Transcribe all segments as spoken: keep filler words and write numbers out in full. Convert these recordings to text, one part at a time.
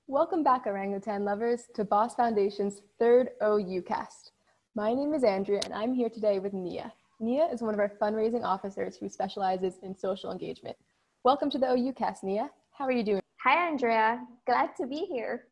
Welcome back, orangutan lovers, to Boss Foundation's third O U cast. My name is Andrea, and I'm here today with Nia. Nia is one of our fundraising officers who specializes in social engagement. Welcome to the O U cast, Nia. How are you doing? Hi, Andrea. Glad to be here.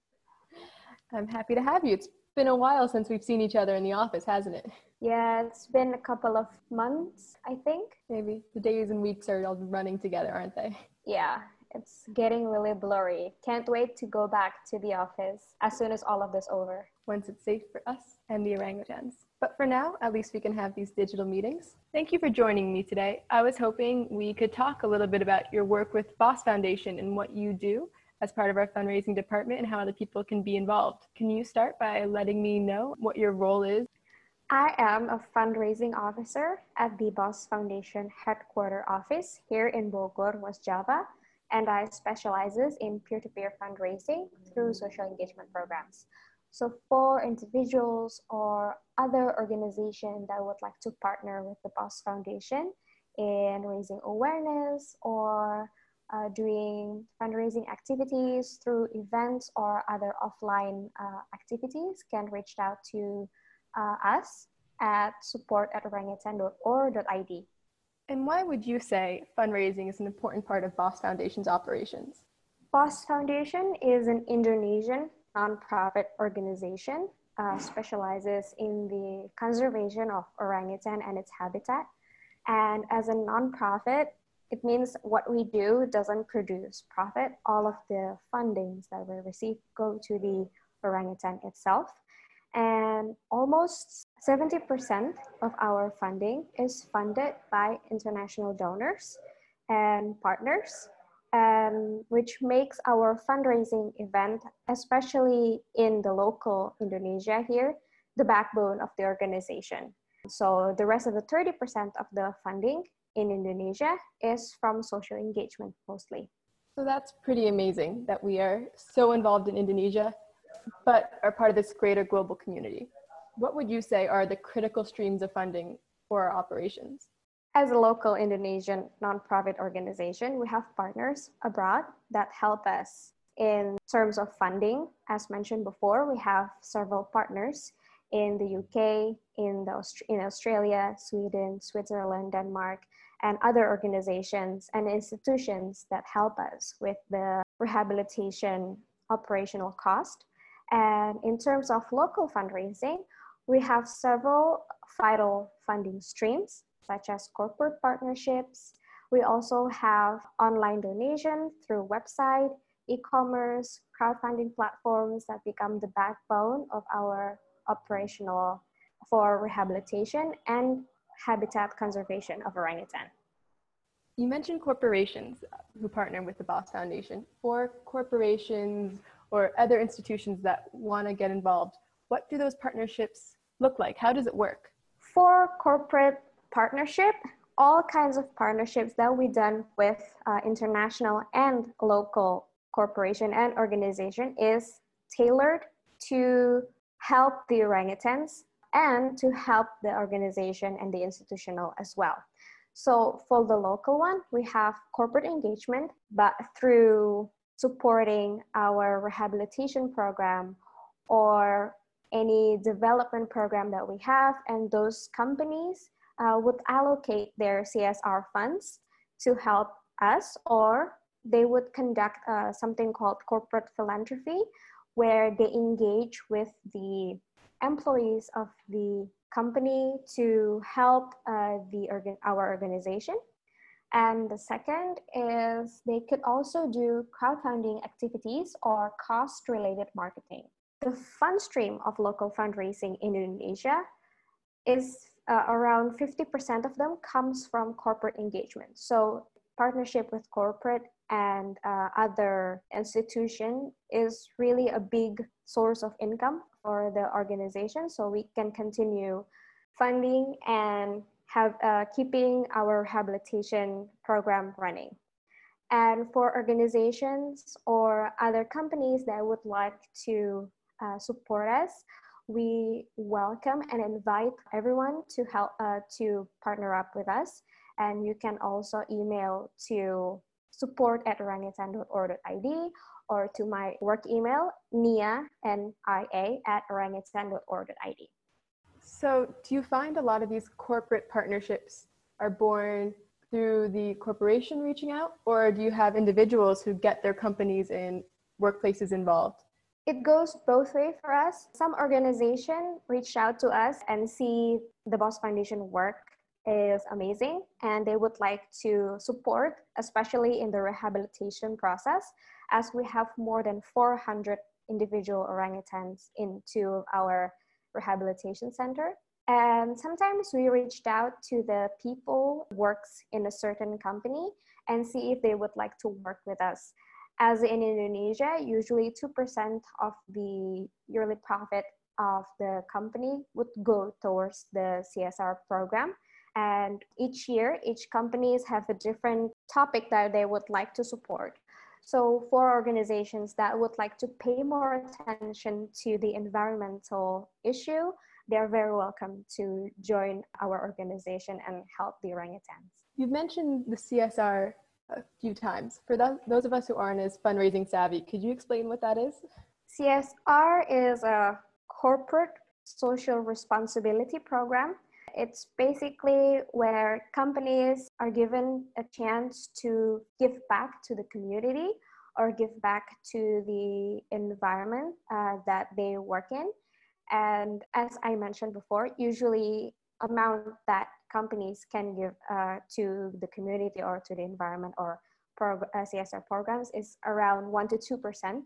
I'm happy to have you. It's been a while since we've seen each other in the office, hasn't it? Yeah, it's been a couple of months, I think. Maybe. The days and weeks are all running together, aren't they? Yeah, it's getting really blurry. Can't wait to go back to the office as soon as all of this over. Once it's safe for us and the orangutans. But for now, at least we can have these digital meetings. Thank you for joining me today. I was hoping we could talk a little bit about your work with Boss Foundation and what you do as part of our fundraising department and how other people can be involved. Can you start by letting me know what your role is? I am a fundraising officer at the Boss Foundation headquarter office here in Bogor, West Java, and I specializes in peer-to-peer fundraising through social engagement programs. So for individuals or other organizations that would like to partner with the Boss Foundation in raising awareness or uh, doing fundraising activities through events or other offline uh, activities, can reach out to uh, us at support at orangutan dot org dot I D. And why would you say fundraising is an important part of Boss Foundation's operations? Boss Foundation is an Indonesian nonprofit organization, uh, specializes in the conservation of orangutan and its habitat. And as a nonprofit, it means what we do doesn't produce profit. All of the fundings that we receive go to the orangutan itself. And almost seventy percent of our funding is funded by international donors and partners, and which makes our fundraising event, especially in the local Indonesia here, the backbone of the organization. So the rest of the thirty percent of the funding in Indonesia is from social engagement mostly. So that's pretty amazing that we are so involved in Indonesia, but are part of this greater global community. What would you say are the critical streams of funding for our operations? As a local Indonesian nonprofit organization, we have partners abroad that help us in terms of funding. As mentioned before, we have several partners in the U K, in, the, in Australia, Sweden, Switzerland, Denmark, and other organizations and institutions that help us with the rehabilitation operational cost. And in terms of local fundraising, we have several vital funding streams, such as corporate partnerships. We also have online donation through website, e-commerce, crowdfunding platforms that become the backbone of our operational for rehabilitation and habitat conservation of orangutan. You mentioned corporations who partner with the Boss Foundation. For corporations or other institutions that want to get involved, what do those partnerships look like? How does it work? For corporate partnership, all kinds of partnerships that we done with uh, international and local corporation and organization is tailored to help the orangutans and to help the organization and the institutional as well. So for the local one, we have corporate engagement, but through supporting our rehabilitation program or any development program that we have, and those companies uh, would allocate their C S R funds to help us, or they would conduct uh, something called corporate philanthropy, where they engage with the employees of the company to help uh, the organ our organization. And the second is they could also do crowdfunding activities or cost-related marketing. The fund stream of local fundraising in Indonesia is uh, around fifty percent of them comes from corporate engagement. So partnership with corporate and uh, other institution is really a big source of income for the organization. So we can continue funding and have uh, keeping our rehabilitation program running. And for organizations or other companies that would like to uh, support us, we welcome and invite everyone to help uh, to partner up with us. And you can also email to support at orangutan dot org dot I D, or to my work email, nia, N I A, at orangutan dot org dot I D. So do you find a lot of these corporate partnerships are born through the corporation reaching out, or do you have individuals who get their companies and workplaces involved? It goes both ways for us. Some organization reach out to us and see the Boss Foundation work is amazing and they would like to support, especially in the rehabilitation process, as we have more than four hundred individual orangutans into our rehabilitation center. And sometimes we reached out to the people who works in a certain company and see if they would like to work with us. As in Indonesia, usually two percent of the yearly profit of the company would go towards the C S R program. And each year, each companies have a different topic that they would like to support. So for organizations that would like to pay more attention to the environmental issue, they're very welcome to join our organization and help the orangutans. You've mentioned the C S R a few times. For th- those of us who aren't as fundraising savvy, could you explain what that is? C S R is a corporate social responsibility program. It's basically where companies are given a chance to give back to the community or give back to the environment uh, that they work in. And as I mentioned before, usually amount that companies can give uh, to the community or to the environment or prog- uh, C S R programs is around one to two percent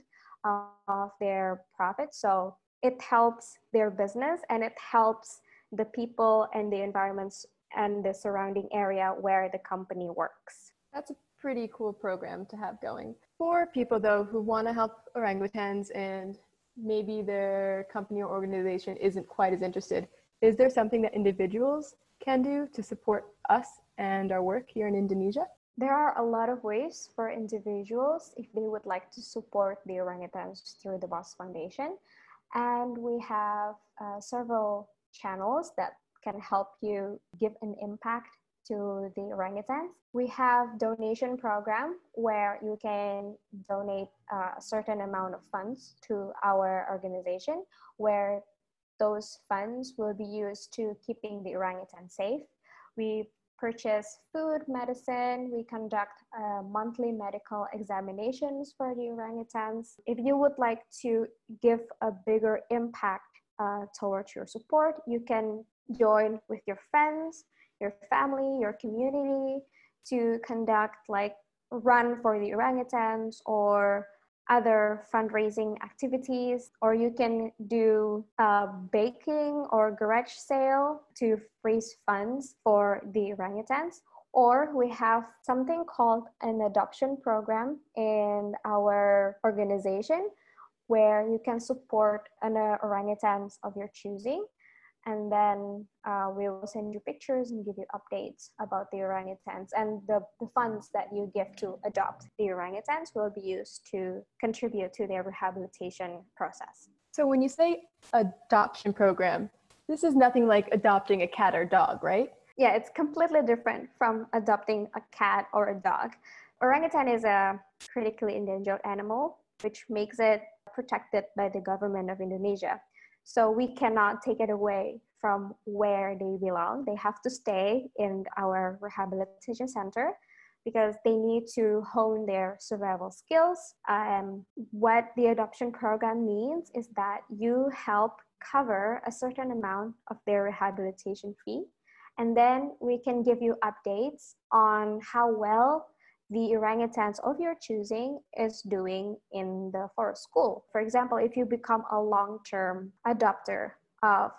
of their profit. So it helps their business and it helps the people and the environments and the surrounding area where the company works. That's a pretty cool program to have going. For people, though, who want to help orangutans and maybe their company or organization isn't quite as interested, is there something that individuals can do to support us and our work here in Indonesia? There are a lot of ways for individuals if they would like to support the orangutans through the Boss Foundation. And we have uh, several channels that can help you give an impact to the orangutans. We have donation program where you can donate uh, a certain amount of funds to our organization, where those funds will be used to keeping the orangutan safe. We purchase food, medicine, we conduct uh, monthly medical examinations for the orangutans. If you would like to give a bigger impact uh, towards your support, you can join with your friends, your family, your community to conduct like run for the orangutans or other fundraising activities, or you can do a baking or garage sale to raise funds for the orangutans. Or we have something called an adoption program in our organization where you can support an orangutans of your choosing. And then uh, we will send you pictures and give you updates about the orangutans. And the, the funds that you give to adopt the orangutans will be used to contribute to their rehabilitation process. So when you say adoption program, this is nothing like adopting a cat or dog, right? Yeah, it's completely different from adopting a cat or a dog. Orangutan is a critically endangered animal, which makes it protected by the government of Indonesia. So we cannot take it away from where they belong. They have to stay in our rehabilitation center because they need to hone their survival skills. Um, what the adoption program means is that you help cover a certain amount of their rehabilitation fee. And then we can give you updates on how well the orangutans of your choosing is doing in the forest school. For example, if you become a long-term adopter of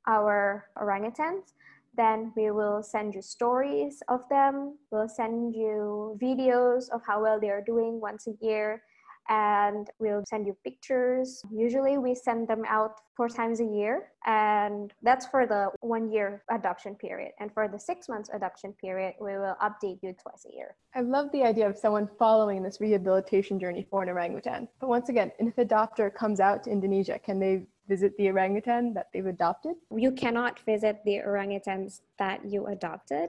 our orangutans, then we will send you stories of them. We'll send you videos of how well they are doing once a year, and we'll send you pictures. Usually we send them out four times a year, and that's for the one year adoption period. And for the six months adoption period, we will update you twice a year. I love the idea of someone following this rehabilitation journey for an orangutan. But once again, if an adopter comes out to Indonesia, can they visit the orangutan that they've adopted? You cannot visit the orangutans that you adopted,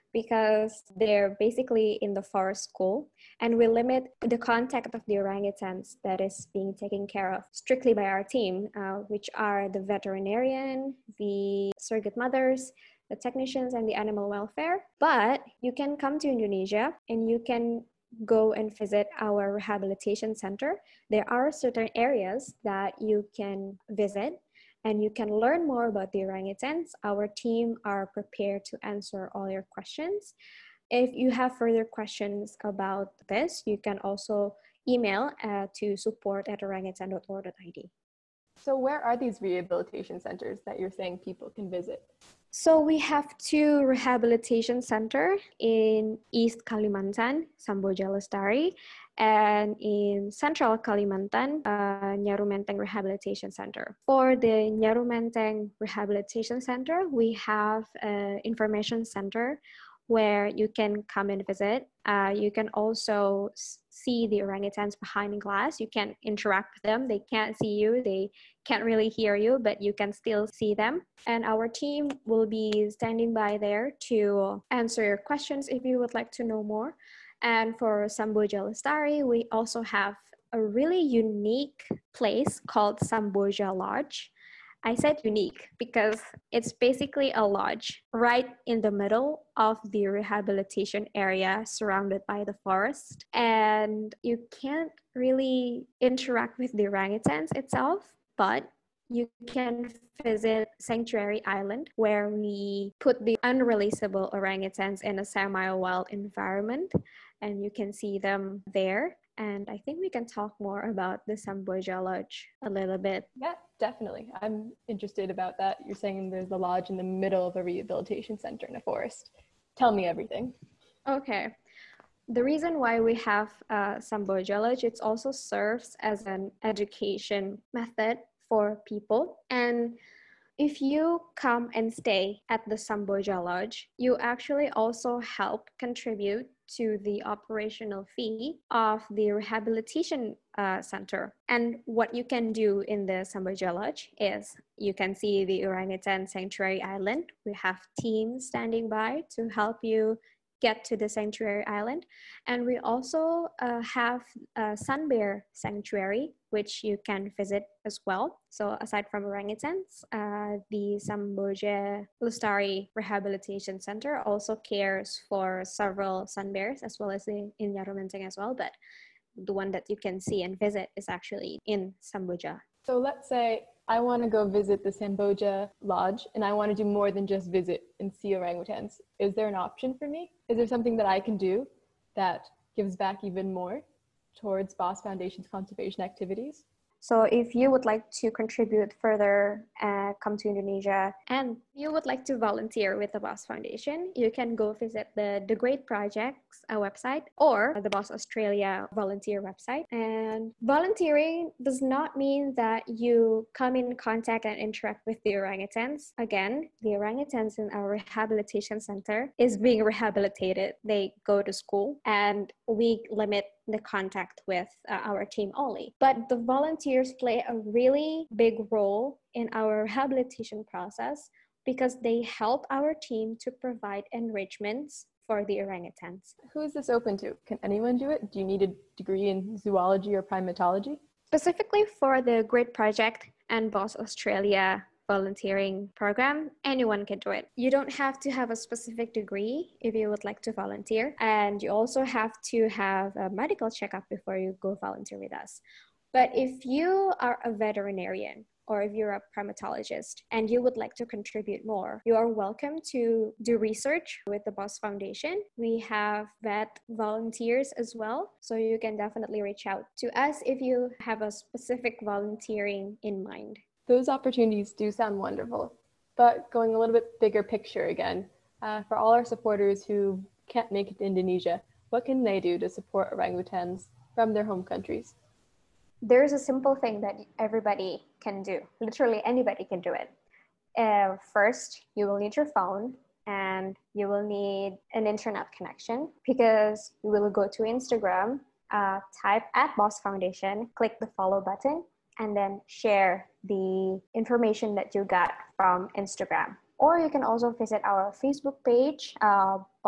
because they're basically in the forest school, and we limit the contact of the orangutans that is being taken care of strictly by our team, uh, which are the veterinarian, the surrogate mothers, the technicians, and the animal welfare. But you can come to Indonesia and you can go and visit our rehabilitation center. There are certain areas that you can visit and you can learn more about the orangutans. Our team are prepared to answer all your questions. If you have further questions about this, you can also email uh, to support at orangutan dot org dot I D. So where are these rehabilitation centers that you're saying people can visit? So we have two rehabilitation centers in East Kalimantan, Samboja Lestari, and in Central Kalimantan, uh, Nyarumenteng Rehabilitation Center. For the Nyarumenteng Rehabilitation Center, we have an information center where you can come and visit. Uh, you can also see the orangutans behind glass. You can interact with them. They can't see you. They can't really hear you, but you can still see them. And our team will be standing by there to answer your questions if you would like to know more. And for Samboja Lestari, we also have a really unique place called Samboja Lodge. I said unique because it's basically a lodge right in the middle of the rehabilitation area surrounded by the forest. And you can't really interact with the orangutans itself, but you can visit Sanctuary Island, where we put the unreleasable orangutans in a semi-wild environment, and you can see them there. And I think we can talk more about the Samboja Lodge a little bit. Yeah, definitely. I'm interested about that. You're saying there's a lodge in the middle of a rehabilitation center in a forest. Tell me everything. Okay. The reason why we have uh, Samboja Lodge, it also serves as an education method for people. And if you come and stay at the Samboja Lodge, you actually also help contribute to the operational fee of the rehabilitation uh, center. And what you can do in the Samboja Lodge is you can see the Orangutan Sanctuary Island. We have teams standing by to help you get to the Sanctuary Island. And we also uh, have a Sun Bear Sanctuary, which you can visit as well. So aside from orangutans, uh, the Samboja Lestari Rehabilitation Center also cares for several sun bears, as well as in, in Nyarumenteng as well. But the one that you can see and visit is actually in Samboja. So let's say I want to go visit the Samboja Lodge and I want to do more than just visit and see orangutans. Is there an option for me? Is there something that I can do that gives back even more towards BOSS Foundation's conservation activities? So if you would like to contribute further, uh, come to Indonesia, and you would like to volunteer with the BOSS Foundation, you can go visit the The Great Projects uh, website or the BOSS Australia volunteer website. And volunteering does not mean that you come in contact and interact with the orangutans. Again, the orangutans in our rehabilitation center is being rehabilitated. They go to school and we limit the contact with uh, our team only. But the volunteers play a really big role in our rehabilitation process because they help our team to provide enrichments for the orangutans. Who is this open to? Can anyone do it? Do you need a degree in zoology or primatology? Specifically for the Great Project and BOSS Australia volunteering program, anyone can do it. You don't have to have a specific degree if you would like to volunteer, and you also have to have a medical checkup before you go volunteer with us. But if you are a veterinarian or if you're a primatologist and you would like to contribute more, you are welcome to do research with the BOSS Foundation. We have vet volunteers as well, so you can definitely reach out to us if you have a specific volunteering in mind. Those opportunities do sound wonderful, but going a little bit bigger picture again, uh, for all our supporters who can't make it to Indonesia, what can they do to support orangutans from their home countries? There's a simple thing that everybody can do. Literally anybody can do it. Uh, first, you will need your phone and you will need an internet connection, because you will go to Instagram, uh, type at BOSS Foundation, click the follow button, and then share the information that you got from Instagram. Or you can also visit our Facebook page, uh,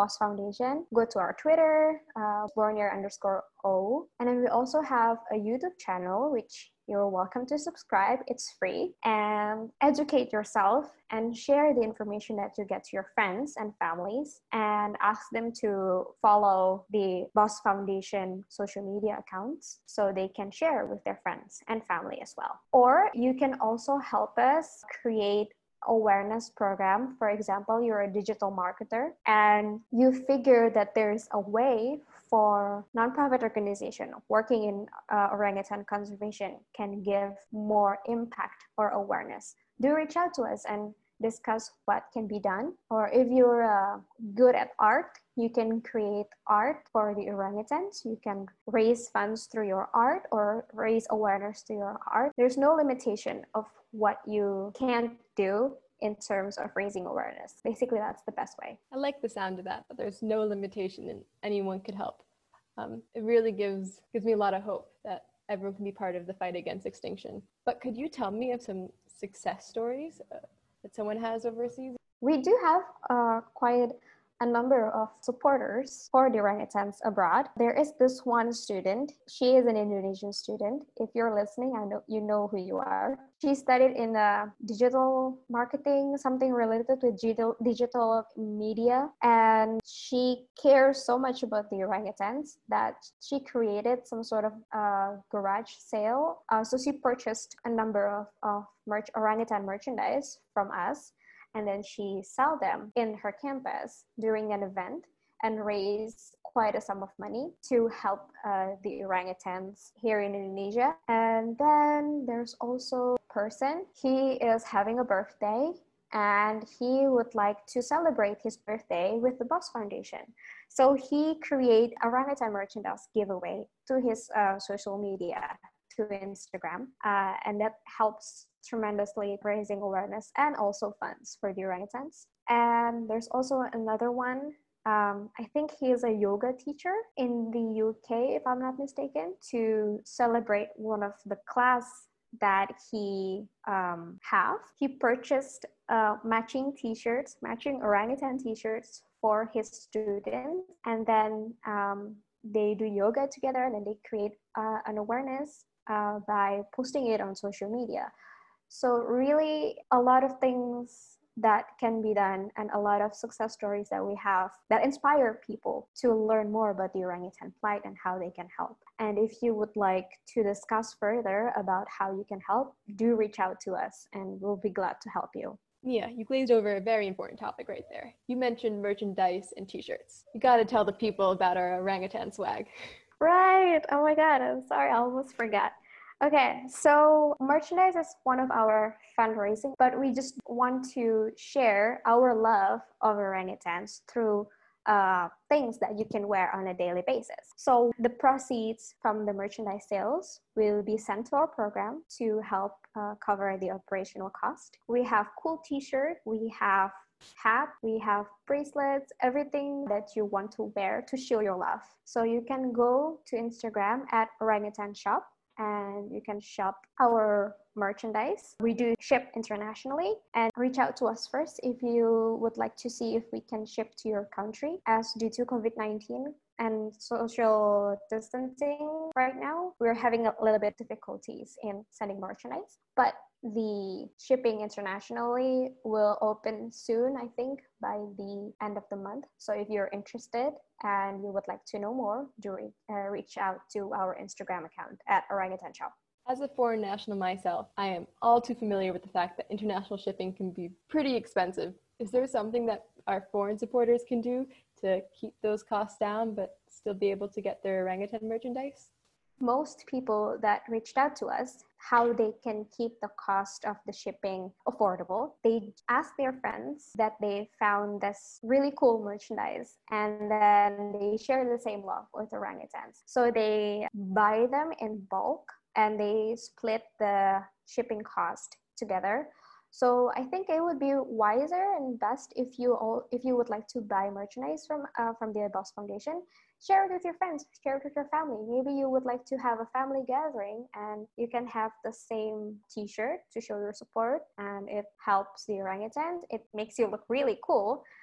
Boss Foundation, go to our Twitter, uh, Bornier underscore O. And then we also have a YouTube channel, which you're welcome to subscribe. It's free. And educate yourself and share the information that you get to your friends and families, and ask them to follow the Boss Foundation social media accounts so they can share with their friends and family as well. Or you can also help us create awareness program. For example, you're a digital marketer and you figure that there's a way for nonprofit organization working in uh, orangutan conservation can give more impact or awareness. Do reach out to us and discuss what can be done. Or if you're uh, good at art, you can create art for the orangutans. You can raise funds through your art or raise awareness to your art. There's no limitation of what you can do in terms of raising awareness. Basically, that's the best way. I like the sound of that, but there's no limitation and anyone could help. Um, it really gives gives me a lot of hope that everyone can be part of the fight against extinction. But could you tell me of some success stories uh, that someone has overseas? We do have uh, quite a number of supporters for the orangutans abroad. There is this one student. She is an Indonesian student. If you're listening, I know you know who you are. She studied in uh, digital marketing, something related with digital, digital media. And she cares so much about the orangutans that she created some sort of uh, garage sale. Uh, so she purchased a number of, of merch, orangutan merchandise from us. And then she sell them in her campus during an event and raise quite a sum of money to help uh, the orangutans here in Indonesia. And then there's also a person, he is having a birthday and he would like to celebrate his birthday with the Boss Foundation. So he create a orangutan merchandise giveaway to his uh, social media, to Instagram, uh, and that helps tremendously raising awareness and also funds for the orangutans. And there's also another one. Um, I think he is a yoga teacher in the U K, if I'm not mistaken, to celebrate one of the class that he um, have. He purchased uh, matching t-shirts, matching orangutan t-shirts for his students, and then um, they do yoga together, and then they create uh, an awareness uh, by posting it on social media. So really a lot of things that can be done and a lot of success stories that we have that inspire people to learn more about the orangutan plight and how they can help. And if you would like to discuss further about how you can help, do reach out to us and we'll be glad to help you. Yeah, you glazed over a very important topic right there. You mentioned merchandise and t-shirts. You got to tell the people about our orangutan swag. Right. Oh my God, I'm sorry, I almost forgot. Okay, so merchandise is one of our fundraising, but we just want to share our love of orangutans through uh, things that you can wear on a daily basis. So the proceeds from the merchandise sales will be sent to our program to help uh, cover the operational cost. We have cool t-shirt, we have hat, we have bracelets, everything that you want to wear to show your love. So you can go to Instagram at orangutan shop and you can shop our merchandise. We do ship internationally, and reach out to us first if you would like to see if we can ship to your country, as due to COVID nineteen and social distancing right now, we're having a little bit difficulties in sending merchandise, but the shipping internationally will open soon, I think by the end of the month. So if you're interested and you would like to know more, do uh, reach out to our Instagram account at Orangutan Shop. As a foreign national myself, I am all too familiar with the fact that international shipping can be pretty expensive. Is there something that our foreign supporters can do to keep those costs down but still be able to get their orangutan merchandise? Most people that reached out to us, how they can keep the cost of the shipping affordable, they ask their friends that they found this really cool merchandise and then they share the same love with orangutans. So they buy them in bulk and they split the shipping cost together. So I think it would be wiser and best if you all, if you would like to buy merchandise from uh, from the Boss Foundation, share it with your friends, share it with your family. Maybe you would like to have a family gathering and you can have the same t-shirt to show your support, and it helps the orangutans. It makes you look really cool.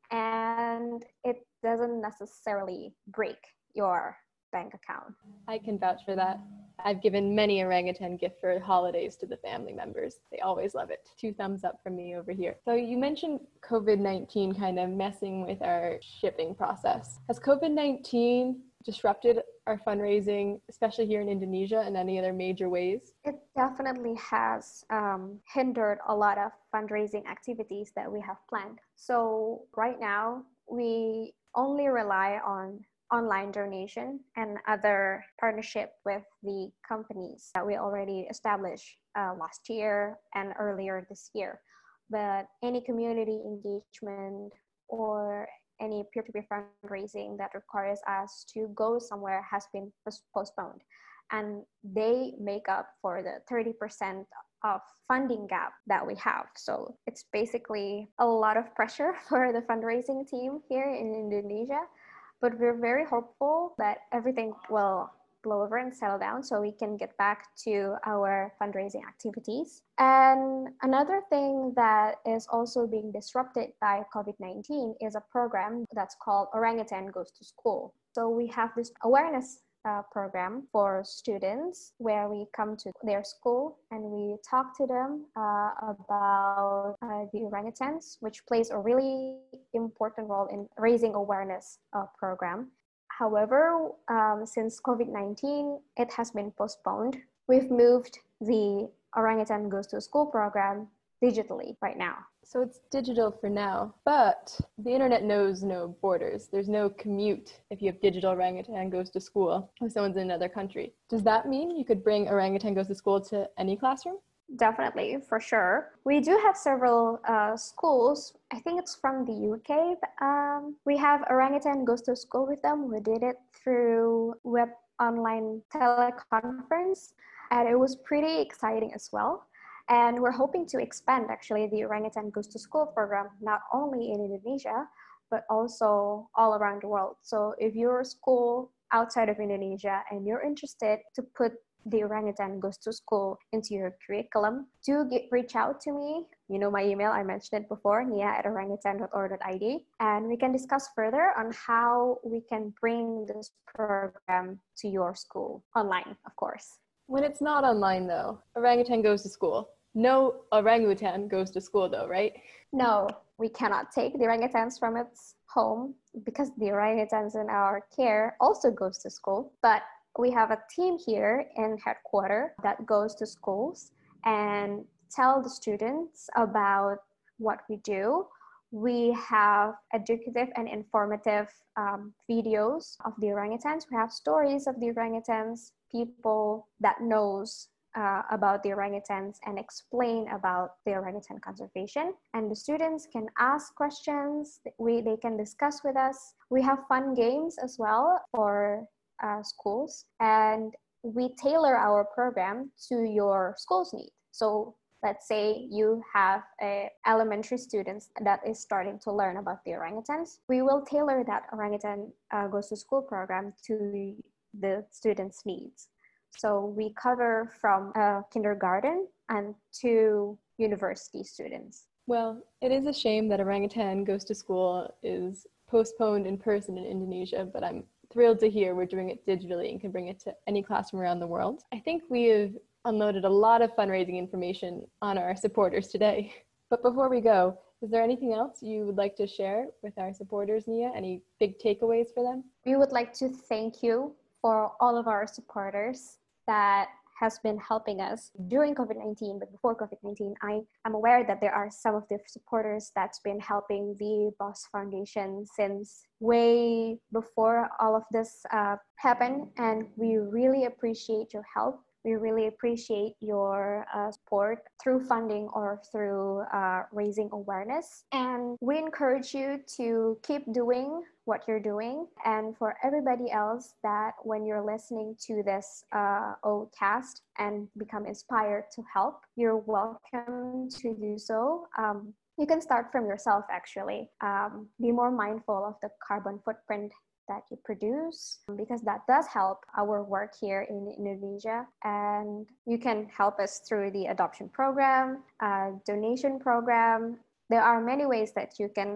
and it doesn't necessarily break your bank account. I can vouch for that. I've given many orangutan gift for holidays to the family members. They always love it. Two thumbs up from me over here. So you mentioned COVID nineteen kind of messing with our shipping process. Has COVID nineteen disrupted our fundraising, especially here in Indonesia, in any other major ways? It definitely has um, hindered a lot of fundraising activities that we have planned. So right now, we only rely on online donation and other partnership with the companies that we already established uh, last year and earlier this year. But any community engagement or any peer-to-peer fundraising that requires us to go somewhere has been postponed. And they make up for the thirty percent of funding gap that we have. So it's basically a lot of pressure for the fundraising team here in Indonesia. But we're very hopeful that everything will blow over and settle down so we can get back to our fundraising activities. And another thing that is also being disrupted by COVID nineteen is a program that's called Orangutan Goes to School. So we have this awareness Uh, program for students where we come to their school and we talk to them uh, about uh, the orangutans, which plays a really important role in raising awareness uh, program. However, um, since COVID nineteen, it has been postponed. We've moved the Orangutan Goes to School program digitally right now. So it's digital for now, but the internet knows no borders. There's no commute if you have digital orangutan goes to school if someone's in another country. Does that mean you could bring orangutan goes to school to any classroom? Definitely, for sure. We do have several uh, schools. I think it's from the U K. Um, we have Orangutan Goes to School with them. We did it through web online teleconference, and it was pretty exciting as well. And we're hoping to expand actually the Orangutan Goes to School program, not only in Indonesia, but also all around the world. So if you're a school outside of Indonesia and you're interested to put the Orangutan Goes to School into your curriculum, do get, reach out to me. You know my email, I mentioned it before, nia at orangutan dot org dot I D. And we can discuss further on how we can bring this program to your school, online, of course. When it's not online though, Orangutan Goes to School. No orangutan goes to school though, right? No, we cannot take the orangutans from its home because the orangutans in our care also goes to school. But we have a team here in headquarters that goes to schools and tell the students about what we do. We have educative and informative um, videos of the orangutans. We have stories of the orangutans, people that knows Uh, about the orangutans and explain about the orangutan conservation. And the students can ask questions, we, they can discuss with us. We have fun games as well for uh, schools, and we tailor our program to your school's need. So let's say you have a elementary students that is starting to learn about the orangutans. We will tailor that Orangutan uh, Goes to School program to the students' needs. So we cover from uh, kindergarten and to university students. Well, it is a shame that Orangutan Goes to School is postponed in person in Indonesia, but I'm thrilled to hear we're doing it digitally and can bring it to any classroom around the world. I think we have unloaded a lot of fundraising information on our supporters today. But before we go, is there anything else you would like to share with our supporters, Nia? Any big takeaways for them? We would like to thank you for all of our supporters that has been helping us during COVID nineteen, but before COVID nineteen, I am aware that there are some of the supporters that's been helping the BOSS Foundation since way before all of this uh, happened, and we really appreciate your help. We really appreciate your uh, support through funding or through uh, raising awareness. And we encourage you to keep doing what you're doing. And for everybody else that when you're listening to this uh, O-cast and become inspired to help, you're welcome to do so. Um, you can start from yourself, actually. Um, be more mindful of the carbon footprint that you produce, because that does help our work here in Indonesia. And you can help us through the adoption program, uh, donation program. There are many ways that you can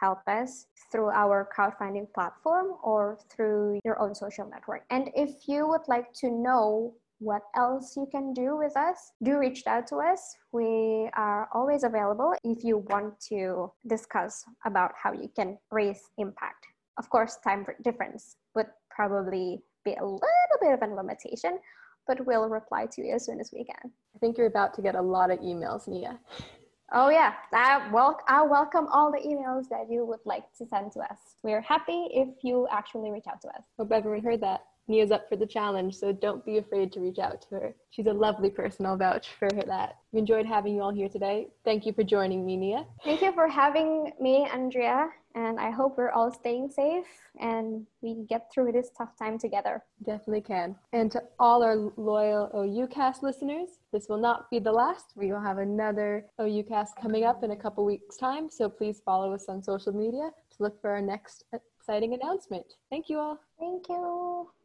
help us through our crowdfunding platform or through your own social network. And if you would like to know what else you can do with us, do reach out to us. We are always available if you want to discuss about how you can raise impact. Of course, time difference would probably be a little bit of a limitation, but we'll reply to you as soon as we can. I think you're about to get a lot of emails, Nia. Oh yeah, I, wel- I welcome all the emails that you would like to send to us. We're happy if you actually reach out to us. Hope everyone heard that. Nia's up for the challenge, so don't be afraid to reach out to her. She's a lovely person, I'll vouch for her that. We enjoyed having you all here today. Thank you for joining me, Nia. Thank you for having me, Andrea, and I hope we're all staying safe and we get through this tough time together. Definitely can. And to all our loyal OUcast listeners, this will not be the last. We will have another OUcast coming up in a couple weeks' time, so please follow us on social media to look for our next exciting announcement. Thank you all. Thank you.